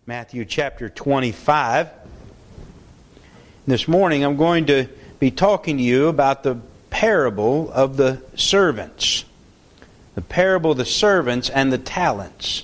Matthew chapter 25. This morning I'm going to be talking to you about the parable of the servants. The parable of the servants and the talents.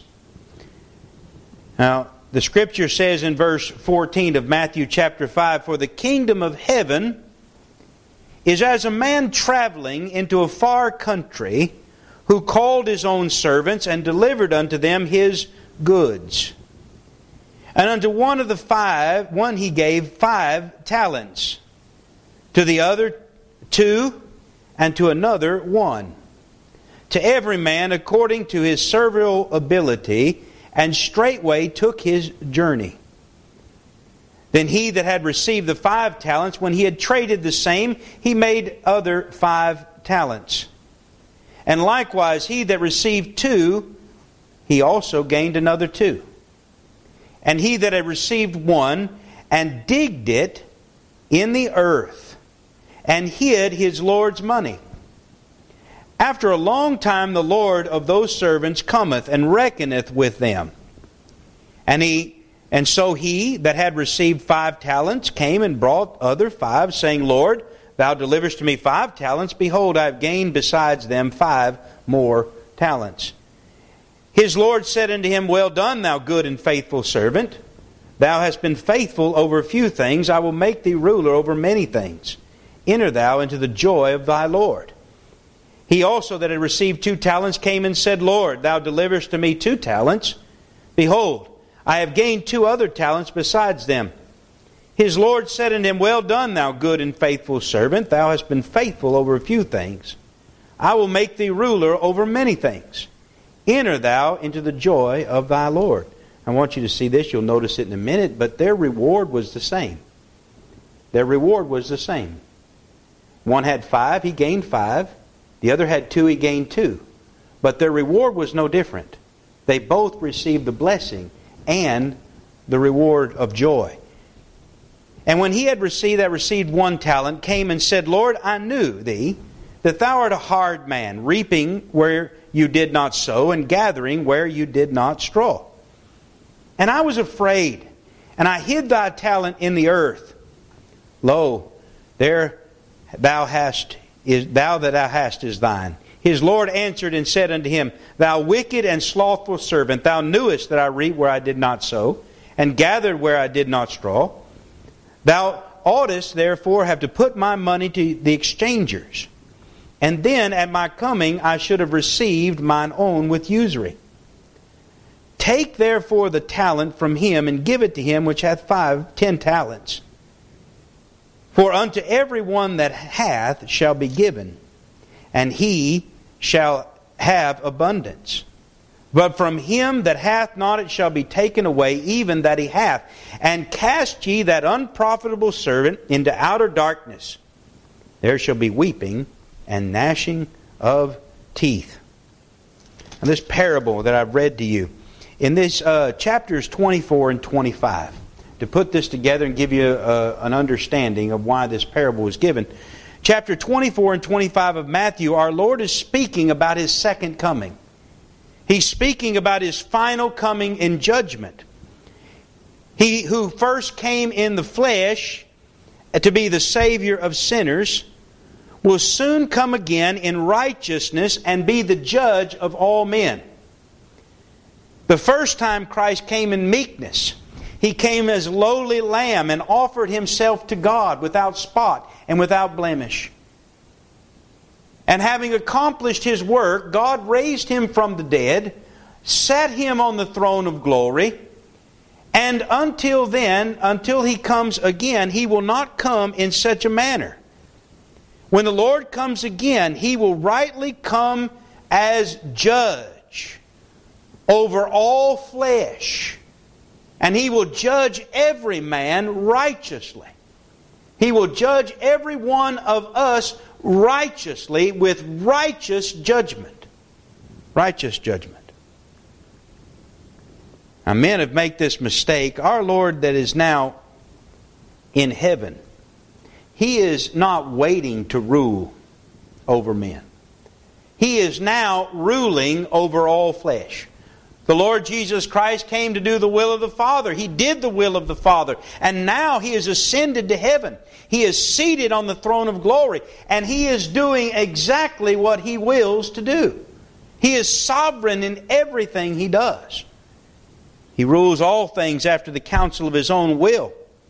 Now, the Scripture says in verse 14 of Matthew chapter 5, "For the kingdom of heaven is as a man traveling into a far country, who called his own servants and delivered unto them his goods. And unto one of the one he gave 5 talents, to the other 2, and to another 1. To every man according to his several ability, and straightway took his journey. Then he that had received the 5 talents, when he had traded the same, he made other 5 talents. And likewise he that received 2, he also gained another 2. And he that had received 1, and digged it in the earth, and hid his Lord's money. After a long time the Lord of those servants cometh, and reckoneth with them. And so he that had received 5 talents came and brought other 5, saying, Lord, thou deliverest to me 5 talents. Behold, I have gained besides them 5 more talents. His Lord said unto him, Well done, thou good and faithful servant. Thou hast been faithful over a few things. I will make thee ruler over many things. Enter thou into the joy of thy Lord. He also that had received 2 talents came and said, Lord, thou deliverest to me 2 talents. Behold, I have gained 2 other talents besides them. His Lord said unto him, Well done, thou good and faithful servant. Thou hast been faithful over a few things. I will make thee ruler over many things. Enter thou into the joy of thy Lord. I want you to see this. You'll notice it in a minute. But their reward was the same. Their reward was the same. One had 5, he gained 5. The other had 2, he gained 2. But their reward was no different. They both received the blessing and the reward of joy. And when he had received 1 talent, came and said, Lord, I knew thee, that thou art a hard man, reaping where you did not sow, and gathering where you did not straw. And I was afraid, and I hid thy talent in the earth. Lo, there thou that thou hast is thine. His Lord answered and said unto him, Thou wicked and slothful servant, thou knewest that I reap where I did not sow, and gathered where I did not straw. Thou oughtest therefore have to put my money to the exchangers. And then at my coming I should have received mine own with usury. Take therefore the talent from him, and give it to him which hath 10 talents. For unto every one that hath shall be given, and he shall have abundance. But from him that hath not it shall be taken away, even that he hath. And cast ye that unprofitable servant into outer darkness. There shall be weeping and gnashing of teeth. And this parable that I've read to you, in this chapters 24 and 25, to put this together and give you an understanding of why this parable was given. Chapter 24 and 25 of Matthew, our Lord is speaking about His second coming. He's speaking about His final coming in judgment. He who first came in the flesh to be the Savior of sinners will soon come again in righteousness and be the judge of all men. The first time Christ came in meekness. He came as lowly lamb and offered Himself to God without spot and without blemish. And having accomplished His work, God raised Him from the dead, set Him on the throne of glory, and until then, until He comes again, He will not come in such a manner. When the Lord comes again, He will rightly come as judge over all flesh. And He will judge every man righteously. He will judge every one of us righteously with righteous judgment. Righteous judgment. Now, men have made this mistake. Our Lord that is now in heaven, He is not waiting to rule over men. He is now ruling over all flesh. The Lord Jesus Christ came to do the will of the Father. He did the will of the Father. And now He has ascended to heaven. He is seated on the throne of glory. And He is doing exactly what He wills to do. He is sovereign in everything He does. He rules all things after the counsel of His own will.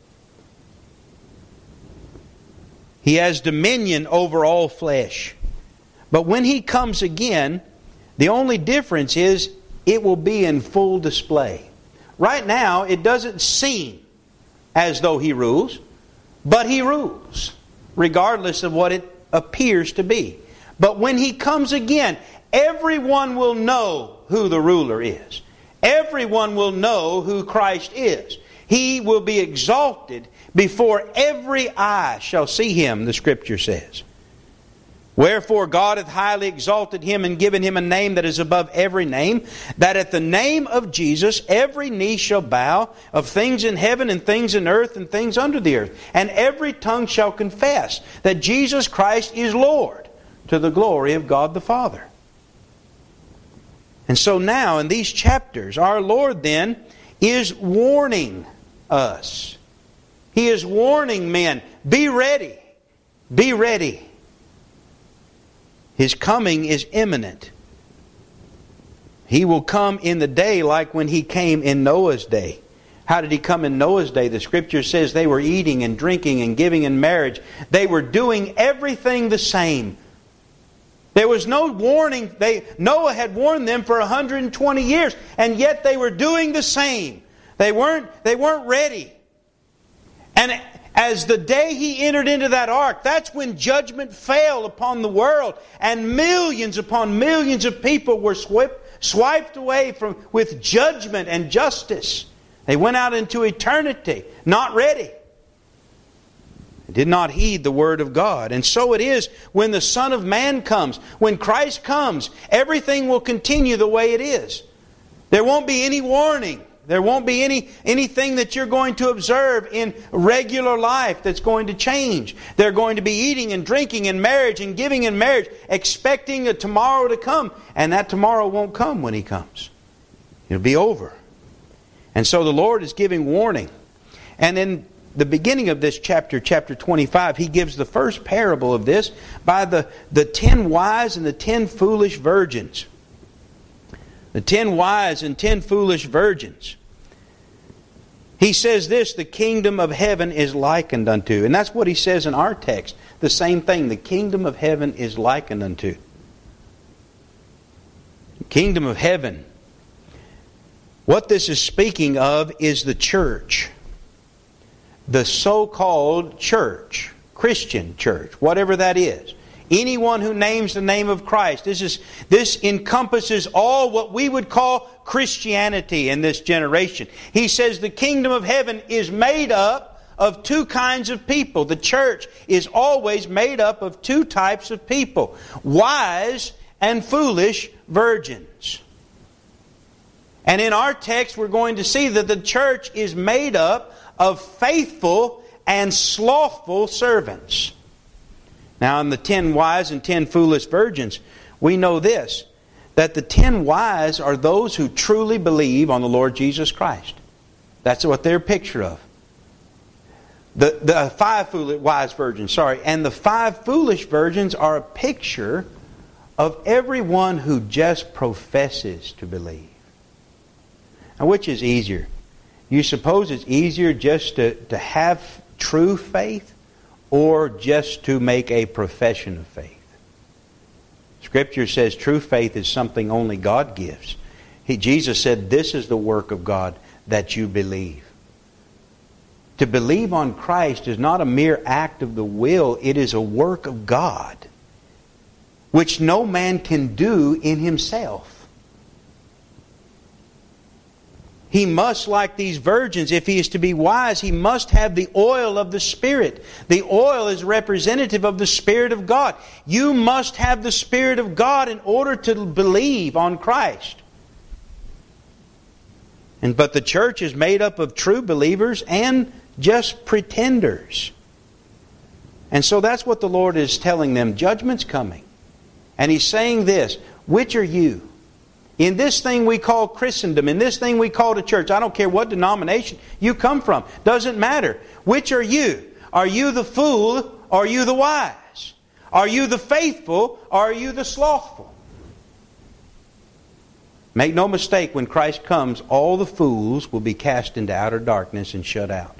He has dominion over all flesh. But when He comes again, the only difference is it will be in full display. Right now, it doesn't seem as though He rules, but He rules, regardless of what it appears to be. But when He comes again, everyone will know who the ruler is. Everyone will know who Christ is. He will be exalted before every eye shall see Him, the Scripture says. Wherefore God hath highly exalted Him and given Him a name that is above every name, that at the name of Jesus every knee shall bow, of things in heaven and things in earth and things under the earth. And every tongue shall confess that Jesus Christ is Lord, to the glory of God the Father. And so now in these chapters, our Lord then is warning us. He is warning men, be ready, be ready. His coming is imminent. He will come in the day like when He came in Noah's day. How did He come in Noah's day? The Scripture says they were eating and drinking and giving in marriage. They were doing everything the same. There was no warning. Noah had warned them for 120 years, and yet they were doing the same. They weren't ready. And as the day he entered into that ark, that's when judgment fell upon the world, and millions upon millions of people were swiped away with judgment and justice. They went out into eternity, not ready. They did not heed the Word of God. And so it is when the Son of Man comes. When Christ comes, everything will continue the way it is. There won't be any warning. There won't be anything that you're going to observe in regular life that's going to change. They're going to be eating and drinking and marriage and giving in marriage, expecting a tomorrow to come. And that tomorrow won't come when He comes. It'll be over. And so the Lord is giving warning. And in the beginning of this chapter 25, He gives the first parable of this by the 10 wise and the 10 foolish virgins. The 10 wise and 10 foolish virgins. He says this, the kingdom of heaven is likened unto. And that's what He says in our text. The same thing, the kingdom of heaven is likened unto. The kingdom of heaven. What this is speaking of is the church. The so-called church, Christian church, whatever that is. Anyone who names the name of Christ. This encompasses all what we would call Christianity in this generation. He says the kingdom of heaven is made up of two kinds of people. The church is always made up of two types of people. Wise and foolish virgins. And in our text we're going to see that the church is made up of faithful and slothful servants. Now in the 10 wise and 10 foolish virgins, we know this, that the 10 wise are those who truly believe on the Lord Jesus Christ. That's what they're a picture of. The 5 wise virgins, and the 5 foolish virgins are a picture of everyone who just professes to believe. Now which is easier? You suppose it's easier just to have true faith, or just to make a profession of faith? Scripture says true faith is something only God gives. Jesus said, this is the work of God, that you believe. To believe on Christ is not a mere act of the will, it is a work of God, which no man can do in himself. He must, like these virgins, if he is to be wise, he must have the oil of the Spirit. The oil is representative of the Spirit of God. You must have the Spirit of God in order to believe on Christ. But the church is made up of true believers and just pretenders. And so that's what the Lord is telling them. Judgment's coming. And He's saying this, which are you? In this thing we call Christendom, in this thing we call the church, I don't care what denomination you come from. Doesn't matter. Which are you? Are you the fool or are you the wise? Are you the faithful or are you the slothful? Make no mistake, when Christ comes, all the fools will be cast into outer darkness and shut out.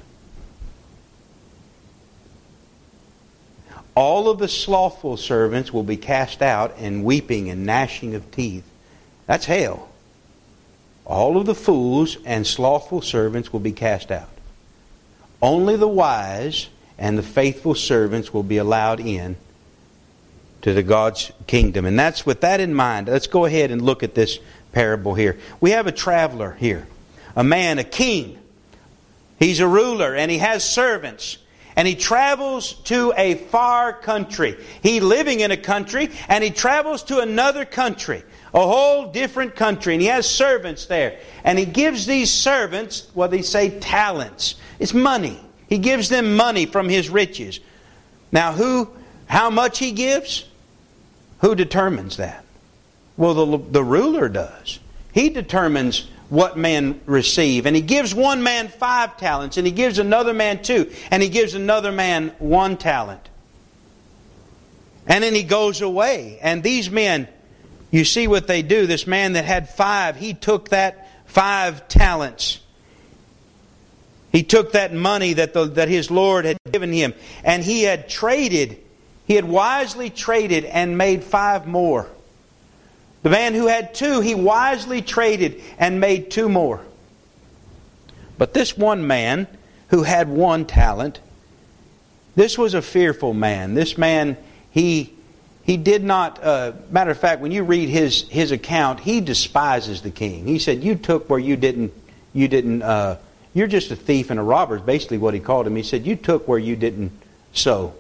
All of the slothful servants will be cast out and weeping and gnashing of teeth. That's hell. All of the fools and slothful servants will be cast out. Only the wise and the faithful servants will be allowed in to the God's kingdom. And that's with that in mind. Let's go ahead and look at this parable here. We have a traveler here. A man, a king. He's a ruler and he has servants. And he travels to a far country. He's living in a country and he travels to another country. A whole different country. And he has servants there. And he gives these servants, what they say, talents. It's money. He gives them money from his riches. Now how much he gives? Who determines that? Well, the ruler does. He determines what men receive. And he gives one man 5 talents, and he gives another man 2, and he gives another man 1 talent. And then he goes away. And these men, you see what they do. This man that had 5, he took that 5 talents. He took that money that his Lord had given him, and he had traded. He had wisely traded and made 5 more. The man who had 2, he wisely traded and made 2 more. But this one man who had 1 talent, this was a fearful man. This man, he did not, matter of fact, when you read his account, he despises the king. He said, you took where you didn't, you're just a thief and a robber is basically what he called him. He said, you took where you didn't sow.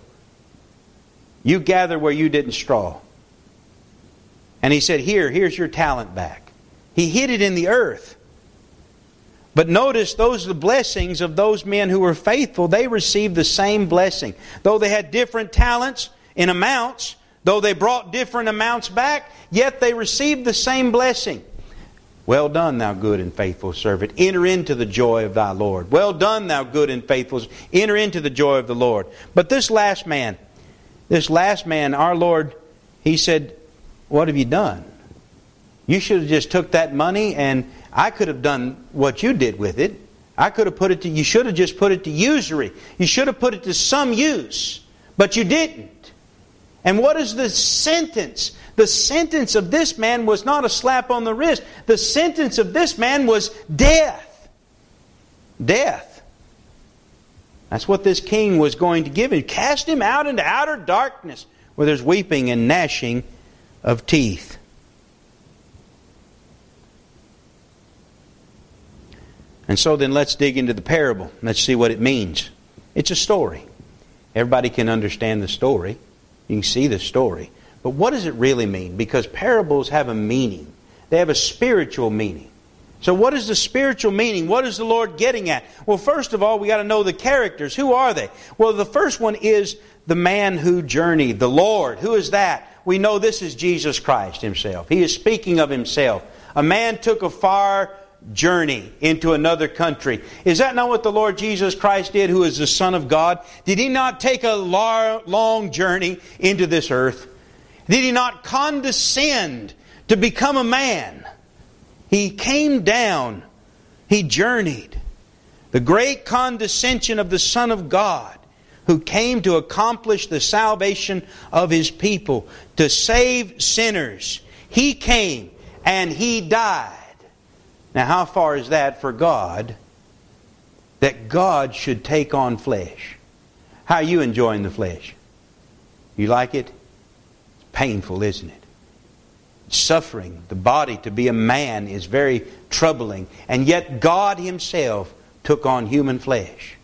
You gather where you didn't straw. And he said, here's your talent back. He hid it in the earth. But notice, those are the blessings of those men who were faithful. They received the same blessing. Though they had different talents in amounts, though they brought different amounts back, yet they received the same blessing. Well done, thou good and faithful servant. Enter into the joy of thy Lord. Well done, thou good and faithful. Enter into the joy of the Lord. But this last man, our Lord, He said, what have you done? You should have just took that money, and I could have done what you did with it. I could have put it to, you should have just put it to usury. You should have put it to some use. But you didn't. And what is the sentence? The sentence of this man was not a slap on the wrist. The sentence of this man was death. Death. That's what this king was going to give him. Cast him out into outer darkness where there's weeping and gnashing of teeth. And so then let's dig into the parable. Let's see what it means. It's a story. Everybody can understand the story. You can see the story. But what does it really mean? Because parables have a meaning. They have a spiritual meaning. So what is the spiritual meaning? What is the Lord getting at? Well, first of all, we got to know the characters. Who are they? Well, the first one is the man who journeyed, the Lord. Who is that? We know this is Jesus Christ Himself. He is speaking of Himself. A man took a far journey into another country. Is that not what the Lord Jesus Christ did, who is the Son of God? Did He not take a long journey into this earth? Did He not condescend to become a man? He came down. He journeyed. The great condescension of the Son of God, who came to accomplish the salvation of His people, to save sinners. He came and He died. Now, how far is that for God, that God should take on flesh? How are you enjoying the flesh? You like it? It's painful, isn't it? Suffering. The body to be a man is very troubling. And yet God Himself took on human flesh.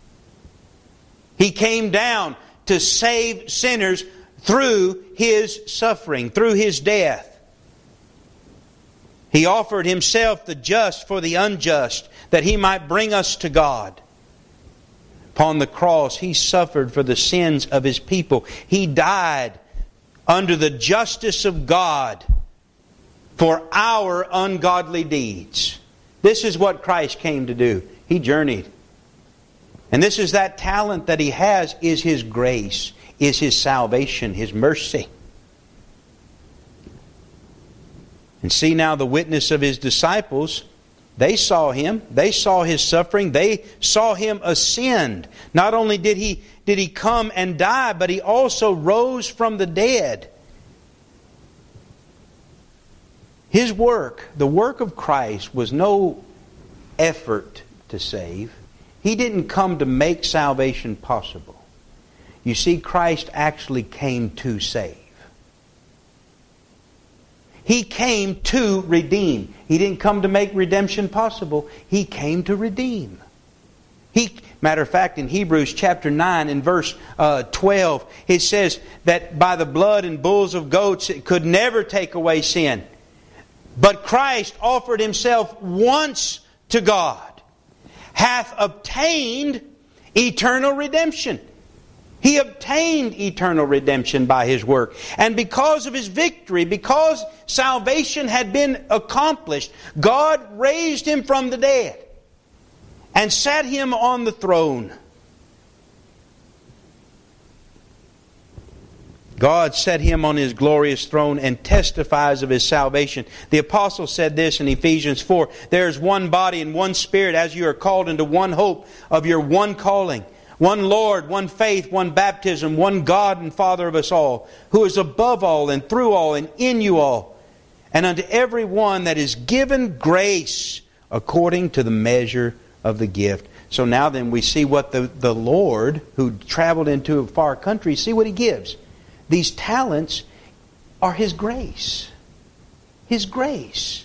He came down to save sinners through His suffering, through His death. He offered Himself the just for the unjust, that He might bring us to God. Upon the cross, He suffered for the sins of His people. He died under the justice of God for our ungodly deeds. This is what Christ came to do. He journeyed. And this is that talent that He has, is His grace, is His salvation, His mercy. And see now the witness of His disciples. They saw Him. They saw His suffering. They saw Him ascend. Not only did He come and die, but He also rose from the dead. His work, the work of Christ, was no effort to save. He didn't come to make salvation possible. You see, Christ actually came to save. He came to redeem. He didn't come to make redemption possible. He came to redeem. Matter of fact, in Hebrews chapter 9 and verse 12, it says that by the blood and bulls of goats it could never take away sin. But Christ offered Himself once to God, hath obtained eternal redemption. He obtained eternal redemption by His work. And because of His victory, because salvation had been accomplished, God raised Him from the dead and sat Him on the throne. God set Him on His glorious throne and testifies of His salvation. The apostle said this in Ephesians 4, there is one body and one Spirit, as you are called into one hope of your one calling. One Lord, one faith, one baptism, one God and Father of us all, who is above all and through all and in you all. And unto every one that is given grace according to the measure of the gift. So now then we see what the Lord, who traveled into a far country, see what He gives. These talents are His grace. His grace.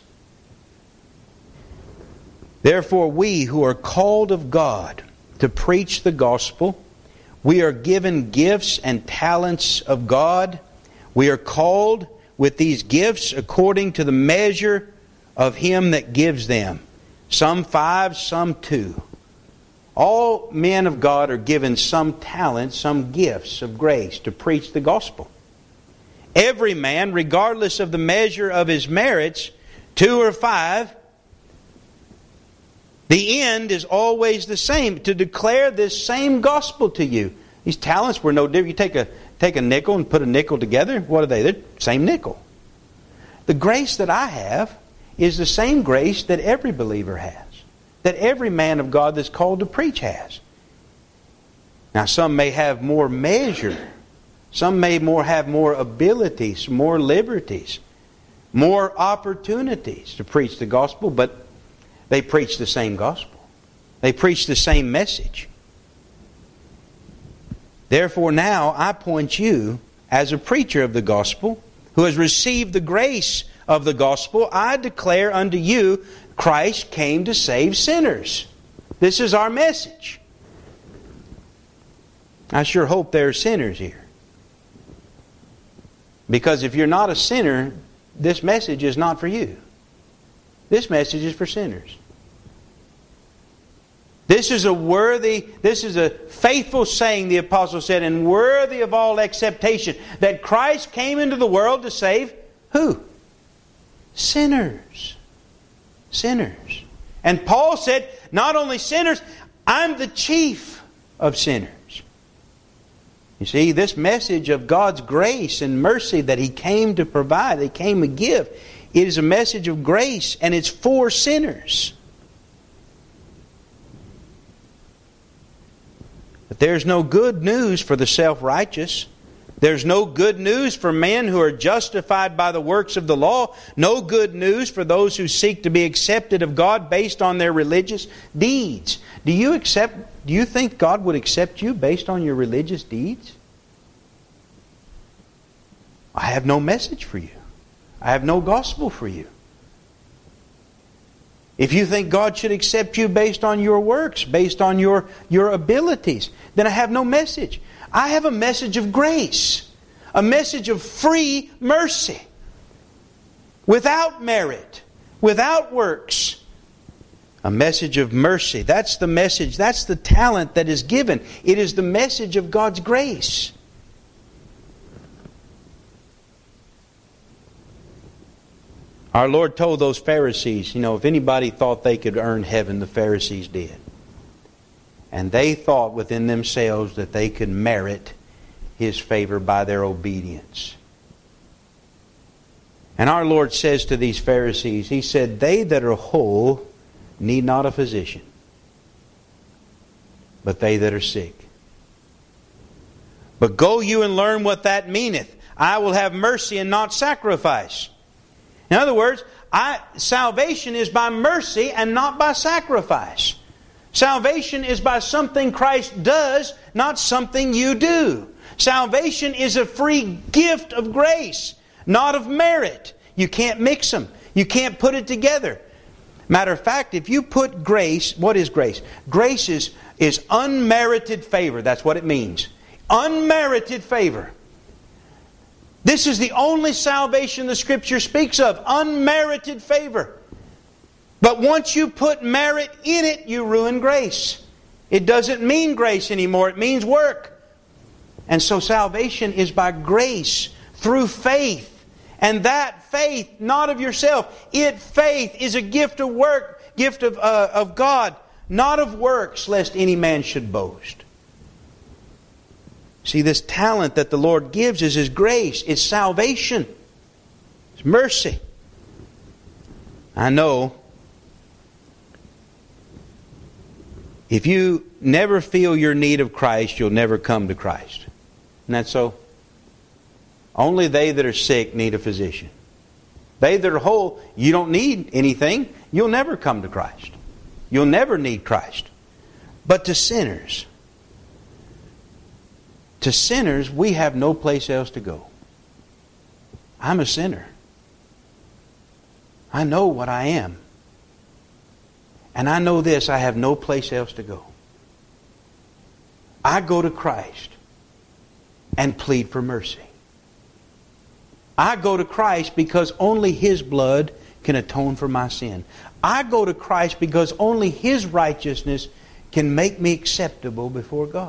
Therefore we who are called of God to preach the gospel, we are given gifts and talents of God. We are called with these gifts according to the measure of Him that gives them. Some 5, some 2. All men of God are given some talents, some gifts of grace to preach the gospel. Every man, regardless of the measure of his merits, 2 or 5, the end is always the same, to declare this same gospel to you. These talents were no different. You take a nickel and put a nickel together. What are they? They're the same nickel. The grace that I have is the same grace that every believer has, that every man of God that's called to preach has. Now some may have more measure. Some may have more abilities, more liberties, more opportunities to preach the gospel, but they preach the same gospel. They preach the same message. Therefore now I appoint you as a preacher of the gospel, who has received the grace of the gospel. I declare unto you, Christ came to save sinners. This is our message. I sure hope there are sinners here. Because if you're not a sinner, this message is not for you. This message is for sinners. This is a faithful saying, the apostle said, and worthy of all acceptation, that Christ came into the world to save who? Sinners. Sinners. And Paul said, not only sinners, I'm the chief of sinners. You see, this message of God's grace and mercy that He came to provide, He came to give, it is a message of grace, and it's for sinners. But there's no good news for the self-righteous. There's no good news for men who are justified by the works of the law. No good news for those who seek to be accepted of God based on their religious deeds. Do you think God would accept you based on your religious deeds? I have no message for you. I have no gospel for you. If you think God should accept you based on your works, based on your abilities, then I have no message. I have a message of grace, a message of free mercy, without merit, without works. A message of mercy. That's the message. That's the talent that is given. It is the message of God's grace. Our Lord told those Pharisees, if anybody thought they could earn heaven, the Pharisees did. And they thought within themselves that they could merit His favor by their obedience. And our Lord says to these Pharisees, He said, they that are whole need not a physician, but they that are sick. But go you and learn what that meaneth. I will have mercy and not sacrifice. In other words, salvation is by mercy and not by sacrifice. Salvation is by something Christ does, not something you do. Salvation is a free gift of grace, not of merit. You can't mix them. You can't put it together. Matter of fact, if you put grace, what is grace? Grace is unmerited favor. That's what it means. Unmerited favor. This is the only salvation the Scripture speaks of. Unmerited favor. But once you put merit in it, you ruin grace. It doesn't mean grace anymore. It means work. And so salvation is by grace through faith. And that faith, not of yourself. Faith is a gift of work, gift of God, not of works, lest any man should boast. See, this talent that the Lord gives is His grace. It's salvation. It's mercy. I know if you never feel your need of Christ, you'll never come to Christ. Isn't that so? Only they that are sick need a physician. They that are whole, you don't need anything. You'll never come to Christ. You'll never need Christ. But to sinners, we have no place else to go. I'm a sinner. I know what I am. And I know this, I have no place else to go. I go to Christ and plead for mercy. I go to Christ because only His blood can atone for my sin. I go to Christ because only His righteousness can make me acceptable before God.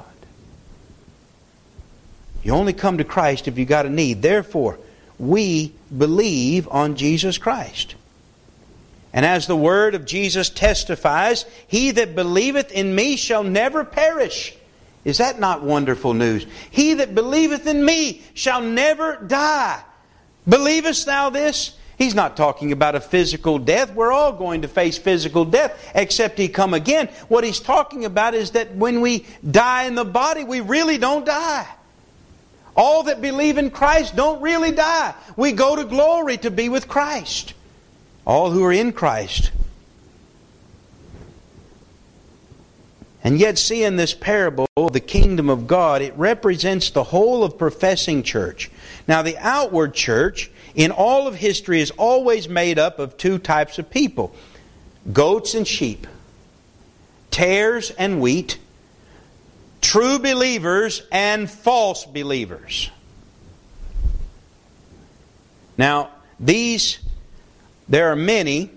You only come to Christ if you got a need. Therefore, we believe on Jesus Christ. And as the word of Jesus testifies, he that believeth in me shall never perish. Is that not wonderful news? He that believeth in me shall never die. Believest thou this? He's not talking about a physical death. We're all going to face physical death, except He come again. What He's talking about is that when we die in the body, we really don't die. All that believe in Christ don't really die. We go to glory to be with Christ. All who are in Christ. And yet, see in this parable of the kingdom of God, it represents the whole of professing church. Now, the outward church in all of history is always made up of two types of people. Goats and sheep. Tares and wheat. True believers and false believers. Now, there are many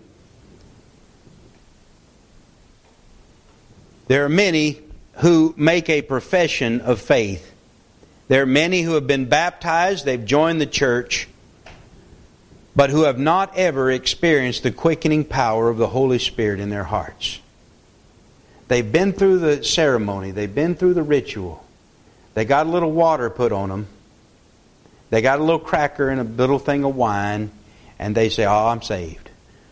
who make a profession of faith. There are many who have been baptized, they've joined the church, but who have not ever experienced the quickening power of the Holy Spirit in their hearts. They've been through the ceremony. They've been through the ritual. They got a little water put on them. They got a little cracker and a little thing of wine. And they say, oh, I'm saved.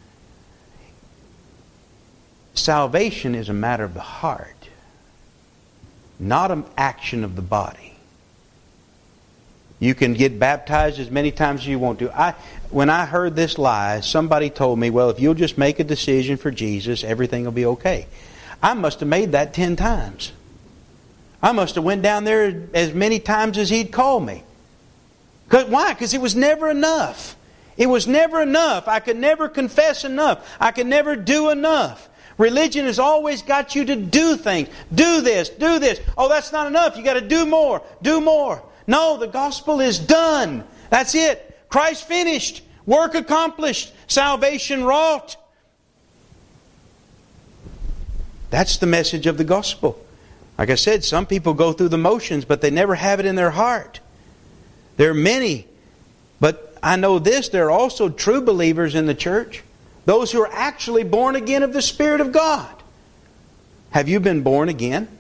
Salvation is a matter of the heart. Not an action of the body. You can get baptized as many times as you want to. When I heard this lie, somebody told me, well, if you'll just make a decision for Jesus, everything will be okay. I must have made that 10 times. I must have went down there as many times as He'd call me. Why? Because it was never enough. It was never enough. I could never confess enough. I could never do enough. Religion has always got you to do things. Do this, do this. Oh, that's not enough. You got to do more, do more. No, the gospel is done. That's it. Christ finished. Work accomplished. Salvation wrought. That's the message of the gospel. Like I said, some people go through the motions, but they never have it in their heart. There are many, but I know this, there are also true believers in the church. Those who are actually born again of the Spirit of God. Have you been born again?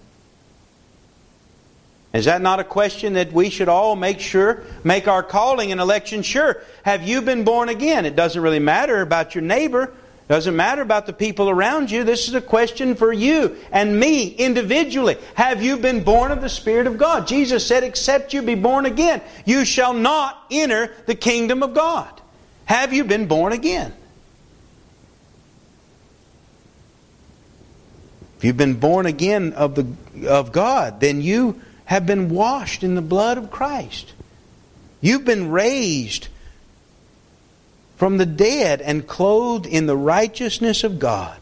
Is that not a question that we should all make our calling and election sure? Have you been born again? It doesn't really matter about your neighbor. It doesn't matter about the people around you. This is a question for you and me individually. Have you been born of the Spirit of God? Jesus said, except you be born again, you shall not enter the kingdom of God. Have you been born again? If you've been born again of God, then you have been washed in the blood of Christ. You've been raised from the dead and clothed in the righteousness of God.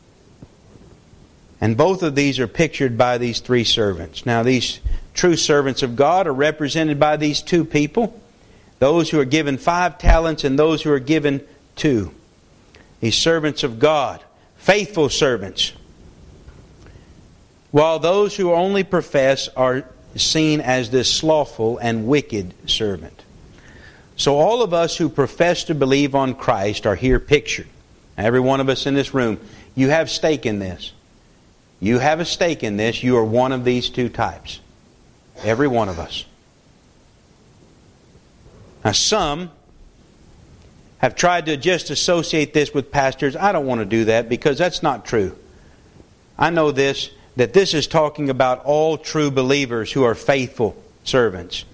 And both of these are pictured by these three servants. Now, these true servants of God are represented by these two people. Those who are given 5 talents and those who are given 2. These servants of God, faithful servants. While those who only profess are seen as this slothful and wicked servant. So all of us who profess to believe on Christ are here pictured. Every one of us in this room, you have stake in this. You have a stake in this. You are one of these two types. Every one of us. Now some have tried to just associate this with pastors. I don't want to do that because that's not true. I know this, that this is talking about all true believers who are faithful servants.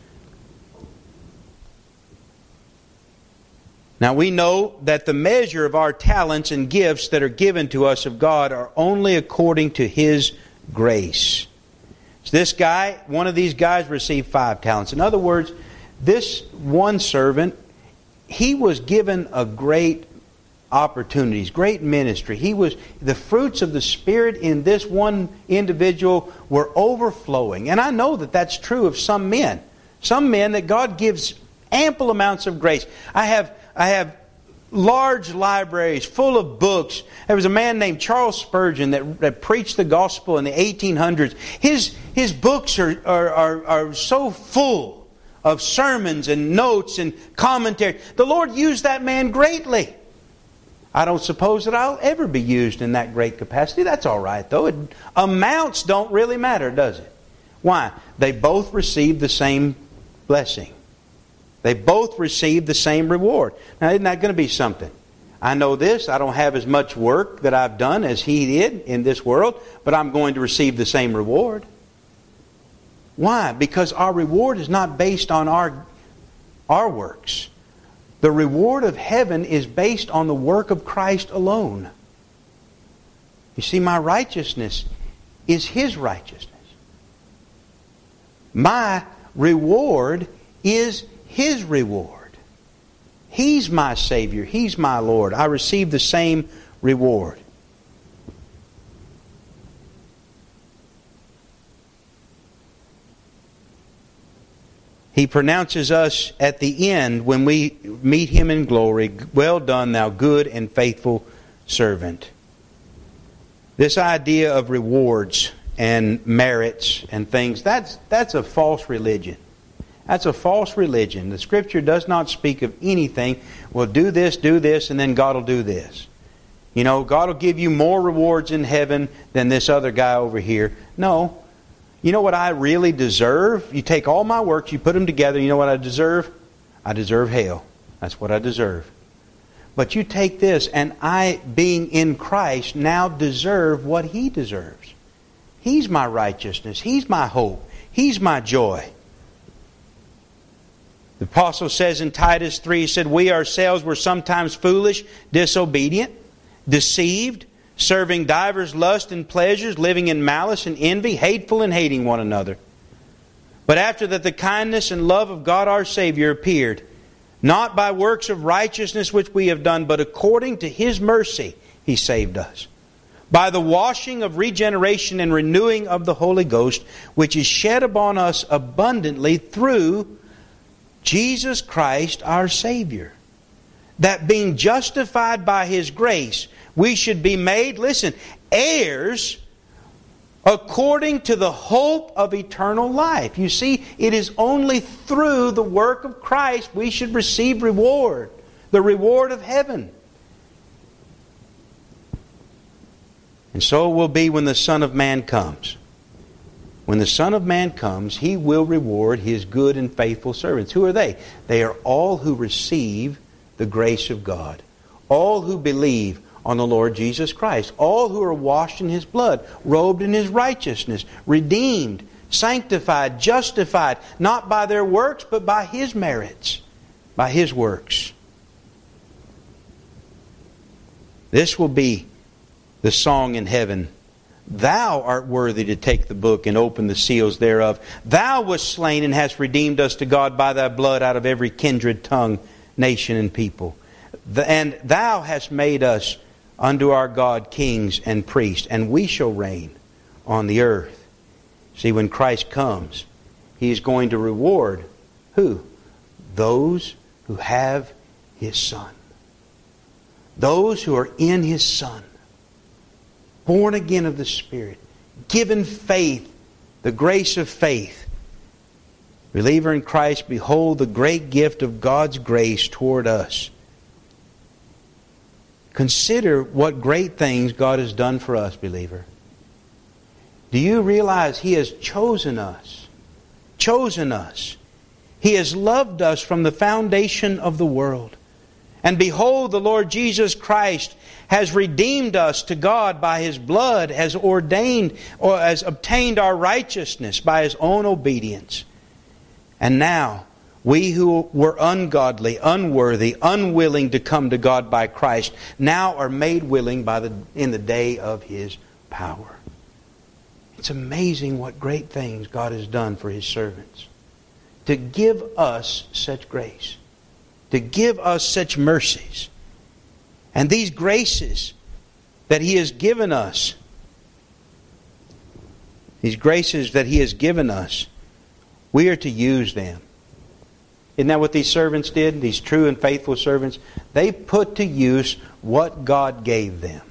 Now we know that the measure of our talents and gifts that are given to us of God are only according to His grace. So this guy, one of these guys received 5 talents. In other words, this one servant, he was given a great opportunities, great ministry. The fruits of the Spirit in this one individual were overflowing. And I know that that's true of some men. Some men that God gives ample amounts of grace. I have large libraries full of books. There was a man named Charles Spurgeon that preached the gospel in the 1800s. His books are so full of sermons and notes and commentary. The Lord used that man greatly. I don't suppose that I'll ever be used in that great capacity. That's all right, though. Amounts don't really matter, does it? Why? They both received the same blessing. They both received the same reward. Now, isn't that going to be something? I know this. I don't have as much work that I've done as he did in this world, but I'm going to receive the same reward. Why? Because our reward is not based on our works. The reward of heaven is based on the work of Christ alone. You see, my righteousness is His righteousness. My reward is His reward. He's my Savior. He's my Lord. I receive the same reward. He pronounces us at the end when we meet Him in glory, well done, thou good and faithful servant. This idea of rewards and merits and things, that's a false religion. That's a false religion. The Scripture does not speak of anything, well, do this, and then God will do this. You know, God will give you more rewards in heaven than this other guy over here. No. You know what I really deserve? You take all my works, you put them together, you know what I deserve? I deserve hell. That's what I deserve. But you take this, and I, being in Christ, now deserve what He deserves. He's my righteousness. He's my hope. He's my joy. The Apostle says in Titus 3, he said, we ourselves were sometimes foolish, disobedient, deceived, serving divers lusts and pleasures, living in malice and envy, hateful and hating one another. But after that the kindness and love of God our Savior appeared, not by works of righteousness which we have done, but according to His mercy He saved us, by the washing of regeneration and renewing of the Holy Ghost, which is shed upon us abundantly through Jesus Christ our Savior, that being justified by His grace, we should be made, listen, heirs according to the hope of eternal life. You see, it is only through the work of Christ we should receive reward, the reward of heaven. And so it will be when the Son of Man comes. When the Son of Man comes, He will reward His good and faithful servants. Who are they? They are all who receive the grace of God. All who believe on the Lord Jesus Christ. All who are washed in His blood, robed in His righteousness, redeemed, sanctified, justified, not by their works, but by His merits, by His works. This will be the song in heaven. Thou art worthy to take the book and open the seals thereof. Thou wast slain and hast redeemed us to God by Thy blood out of every kindred, tongue, nation, and people. And Thou hast made us unto our God kings and priests, and we shall reign on the earth. See, when Christ comes, He is going to reward who? Those who have His Son. Those who are in His Son. Born again of the Spirit. Given faith, the grace of faith. Believer in Christ, behold the great gift of God's grace toward us. Consider what great things God has done for us, believer. Do you realize He has chosen us? Chosen us. He has loved us from the foundation of the world. And behold, the Lord Jesus Christ has redeemed us to God by His blood, has ordained or has obtained our righteousness by His own obedience. And now, we who were ungodly, unworthy, unwilling to come to God by Christ, now are made willing in the day of His power. It's amazing what great things God has done for His servants. To give us such grace. To give us such mercies. And these graces that He has given us, we are to use them. Isn't that what these servants did? These true and faithful servants? They put to use what God gave them.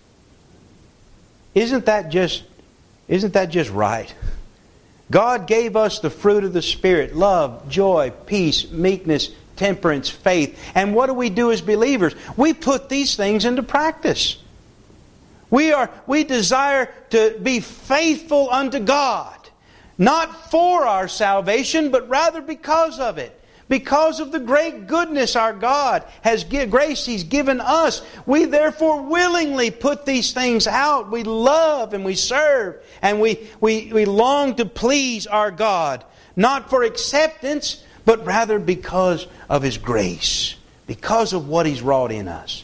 Isn't that just right? God gave us the fruit of the Spirit: love, joy, peace, meekness, temperance, faith. And what do we do as believers? We put these things into practice. We desire to be faithful unto God, not for our salvation, but rather because of it. Because of the great goodness our God has grace He's given us, we therefore willingly put these things out. We love and we serve and we long to please our God, not for acceptance, but rather because of His grace, because of what He's wrought in us.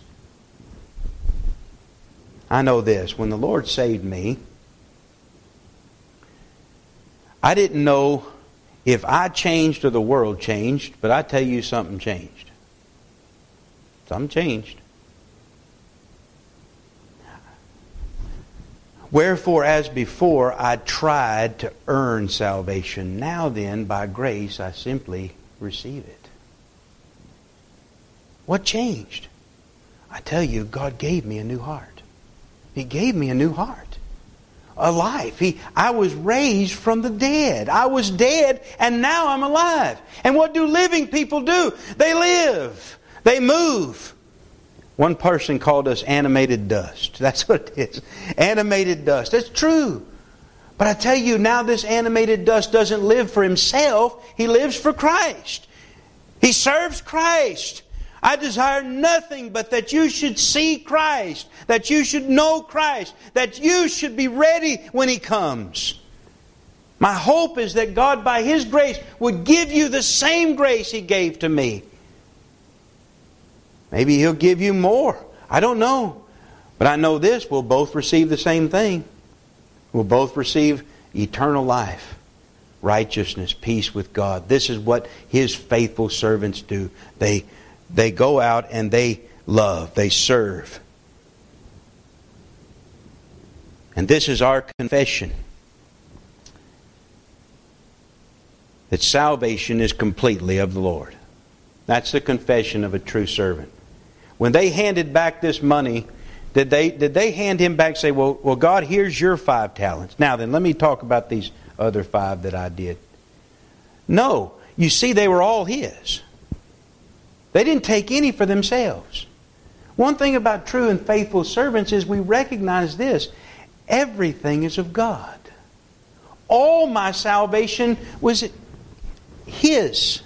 I know this: when the Lord saved me, I didn't know if I changed or the world changed, but I tell you, something changed. Something changed. Wherefore, as before, I tried to earn salvation. Now then, by grace, I simply receive it. What changed? I tell you, God gave me a new heart. He gave me a new heart. A life. I was raised from the dead. I was dead and now I'm alive. And what do living people do? They live. They move. One person called us animated dust. That's what it is. Animated dust. That's true. But I tell you, now this animated dust doesn't live for himself. He lives for Christ. He serves Christ. I desire nothing but that you should see Christ, that you should know Christ, that you should be ready when He comes. My hope is that God, by His grace, would give you the same grace He gave to me. Maybe He'll give you more. I don't know. But I know this: we'll both receive the same thing. We'll both receive eternal life, righteousness, peace with God. This is what His faithful servants do. They go out and they love. They serve. And this is our confession: that salvation is completely of the Lord. That's the confession of a true servant. When they handed back this money Did they hand him back and say, well, God, here's your 5 talents. Now then, let me talk about these other 5 that I did. No. You see, they were all his. They didn't take any for themselves. One thing about true and faithful servants is we recognize this. Everything is of God. All my salvation was His.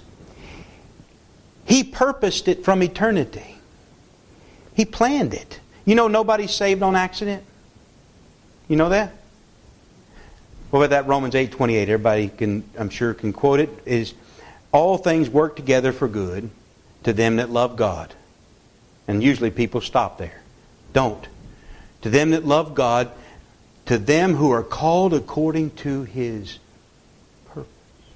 He purposed it from eternity. He planned it. You know nobody's saved on accident? You know that? What about that Romans 8:28? Everybody I'm sure can quote it. Is all things work together for good to them that love God. And usually people stop there. Don't. To them that love God, to them who are called according to His purpose.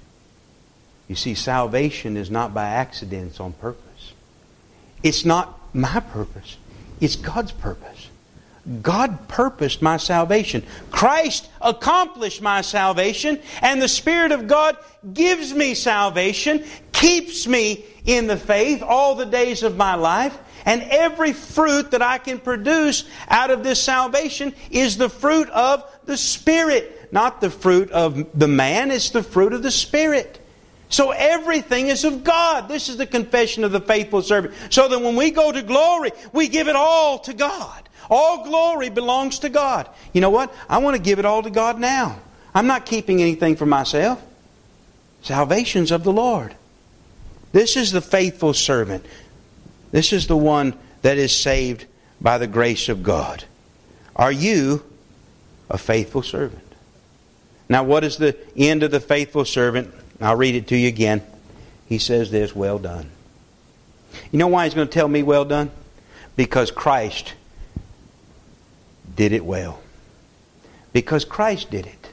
You see, salvation is not by accident, it's on purpose. It's not my purpose. It's God's purpose. God purposed my salvation. Christ accomplished my salvation, and the Spirit of God gives me salvation, keeps me in the faith all the days of my life, and every fruit that I can produce out of this salvation is the fruit of the Spirit. Not the fruit of the man, it's the fruit of the Spirit. So everything is of God. This is the confession of the faithful servant. So that when we go to glory, we give it all to God. All glory belongs to God. You know what? I want to give it all to God now. I'm not keeping anything for myself. Salvation's of the Lord. This is the faithful servant. This is the one that is saved by the grace of God. Are you a faithful servant? Now, what is the end of the faithful servant? I'll read it to you again. He says this, well done. You know why he's going to tell me well done? Because Christ did it well. Because Christ did it.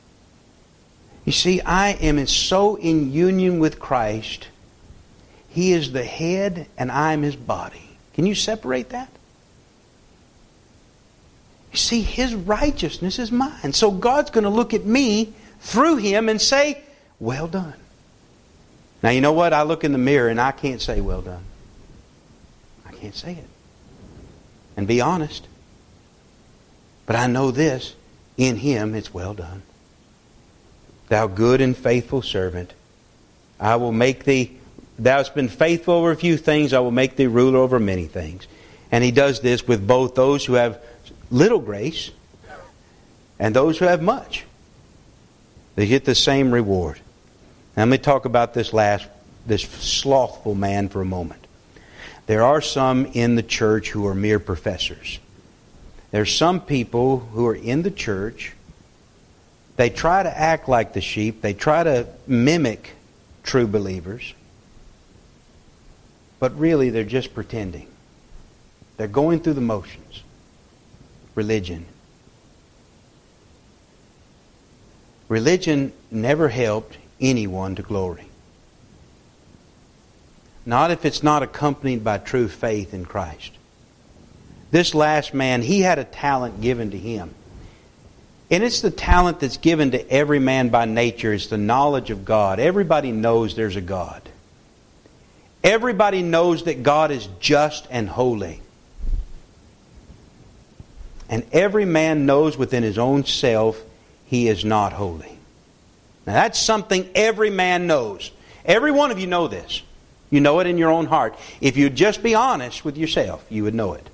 You see, I am so in union with Christ. He is the head and I am His body. Can you separate that? You see, His righteousness is mine. So God's going to look at me through Him and say, well done. Now you know what? I look in the mirror and I can't say well done. I can't say it. And be honest. But I know this, in Him it's well done. Thou good and faithful servant, I will make thee, thou hast been faithful over a few things, I will make thee ruler over many things. And He does this with both those who have little grace and those who have much. They get the same reward. Now let me talk about this slothful man for a moment. There are some in the church who are mere professors. There's some people who are in the church. They try to act like the sheep. They try to mimic true believers. But really they're just pretending. They're going through the motions. Religion. Religion never helped anyone to glory. Not if it's not accompanied by true faith in Christ. This last man, he had a talent given to him. And it's the talent that's given to every man by nature. It's the knowledge of God. Everybody knows there's a God. Everybody knows that God is just and holy. And every man knows within his own self he is not holy. Now that's something every man knows. Every one of you know this. You know it in your own heart. If you'd just be honest with yourself, you would know it.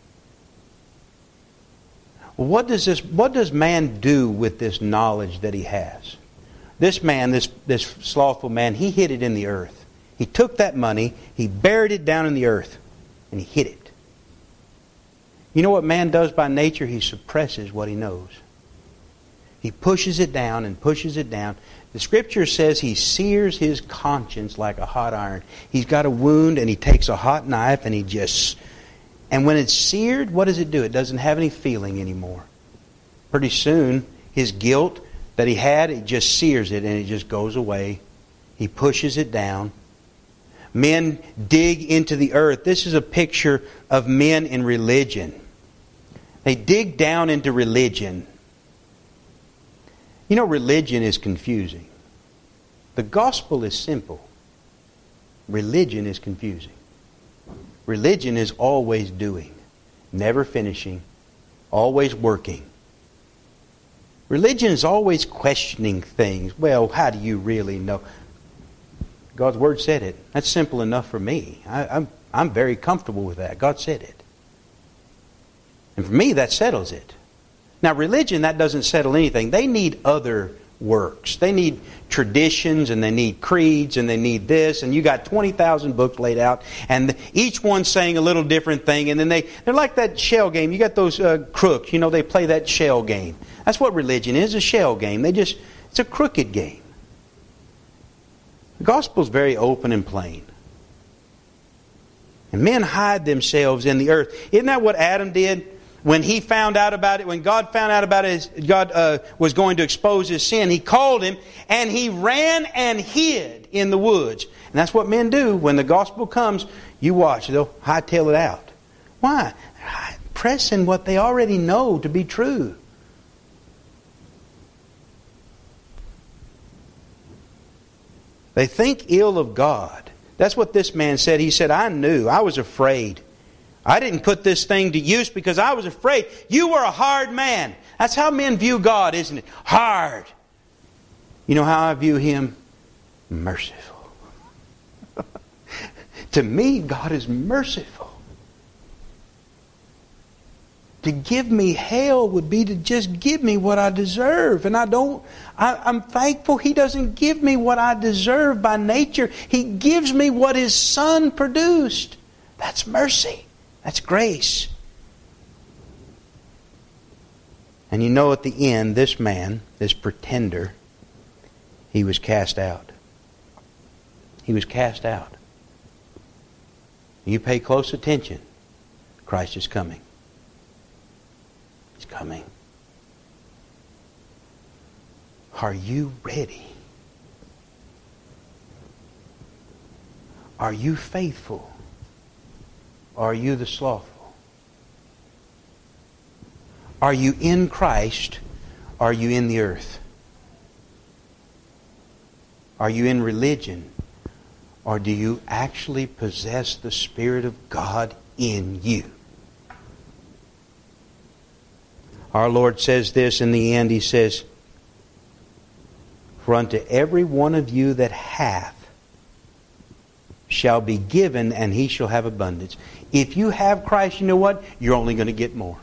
What does man do with this knowledge that he has? This man, this slothful man, he hid it in the earth. He took that money, he buried it down in the earth, and he hid it. You know what man does by nature? He suppresses what he knows. He pushes it down and pushes it down. The Scripture says he sears his conscience like a hot iron. He's got a wound and he takes a hot knife and and when it's seared, what does it do? It doesn't have any feeling anymore. Pretty soon, his guilt that he had, it just sears it and it just goes away. He pushes it down. Men dig into the earth. This is a picture of men in religion. They dig down into religion. You know, religion is confusing. The gospel is simple. Religion is confusing. Religion is always doing. never finishing, always working. Religion is always questioning things. Well, how do you really know? God's Word said it. That's simple enough for me. I'm very comfortable with that. God said it. And for me, that settles it. Now, religion, that doesn't settle anything. They need other works. They need traditions, and they need creeds, and they need this, and you got 20,000 books laid out, and each one's saying a little different thing, and then they're like that shell game. You got those crooks, they play that shell game. That's what religion is, a shell game. It's a crooked game. The gospel's very open and plain. And men hide themselves in the earth. Isn't that what Adam did? When he found out about it, when God found out about it, God was going to expose his sin, He called him and he ran and hid in the woods. And that's what men do. When the gospel comes, you watch, they'll hightail it out. Why? They're pressing what they already know to be true. They think ill of God. That's what this man said. He said, I knew. I was afraid. I didn't put this thing to use because I was afraid. You were a hard man. That's how men view God, isn't it? Hard. You know how I view Him? Merciful. To me, God is merciful. To give me hell would be to just give me what I deserve. And I'm thankful He doesn't give me what I deserve by nature. He gives me what His Son produced. That's mercy. That's grace. And at the end, this man, this pretender, he was cast out. He was cast out. You pay close attention. Christ is coming. He's coming. Are you ready? Are you faithful? Are you the slothful? Are you in Christ? Are you in the earth? Are you in religion? Or do you actually possess the Spirit of God in you? Our Lord says this in the end. He says, For unto every one of you that hath shall be given, and he shall have abundance. If you have Christ, you know what? You're only going to get more.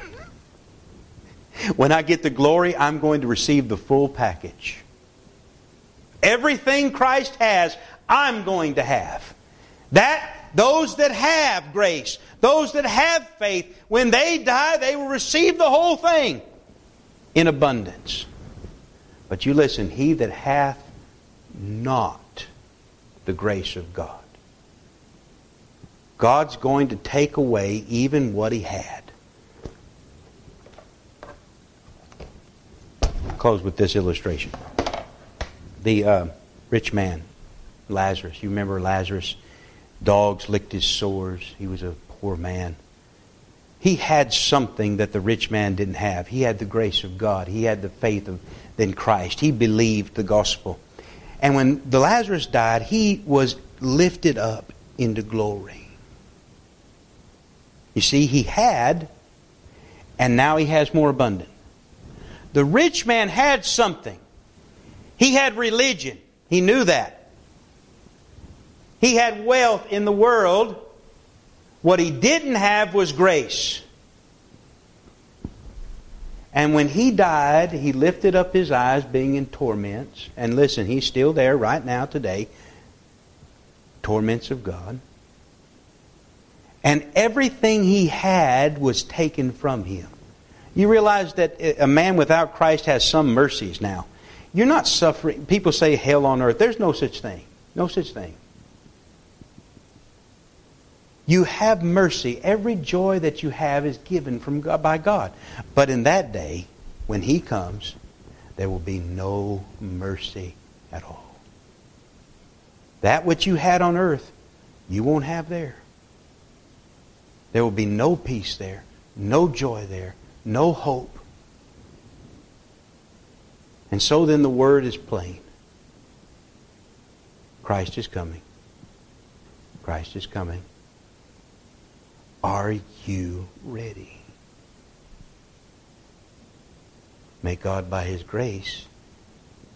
When I get the glory, I'm going to receive the full package. Everything Christ has, I'm going to have. Those that have grace, those that have faith, when they die, they will receive the whole thing in abundance. But you listen, he that hath not the grace of God, God's going to take away even what he had. I'll close with this illustration. The rich man, Lazarus. You remember Lazarus? Dogs licked his sores. He was a poor man. He had something that the rich man didn't have. He had the grace of God. He had the faith in Christ. He believed the gospel. And when the Lazarus died, he was lifted up into glory. You see, he had, and now he has more abundant. The rich man had something. He had religion. He knew that. He had wealth in the world. What he didn't have was grace. And when he died, he lifted up his eyes, being in torments. And listen, he's still there right now today. Torments of God. And everything he had was taken from him. You realize that a man without Christ has some mercies now. You're not suffering. People say hell on earth. There's no such thing. No such thing. You have mercy. Every joy that you have is given from God, by God. But in that day, when He comes, there will be no mercy at all. That which you had on earth, you won't have there. There will be no peace there, no joy there, no hope. And so then the word is plain. Christ is coming. Christ is coming. Are you ready? May God, by His grace,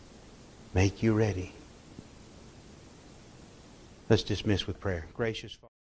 make you ready. Let's dismiss with prayer. Gracious Father.